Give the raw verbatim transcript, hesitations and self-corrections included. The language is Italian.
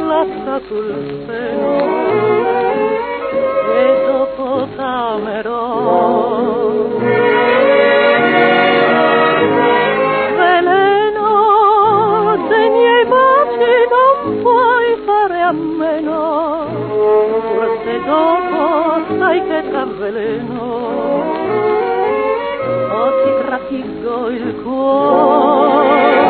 lascia sul seno e dopo t'amerò. Veleno dei miei baci non puoi fare a meno, forse dopo sai che t'avveleno o ti trafiggo il cuore.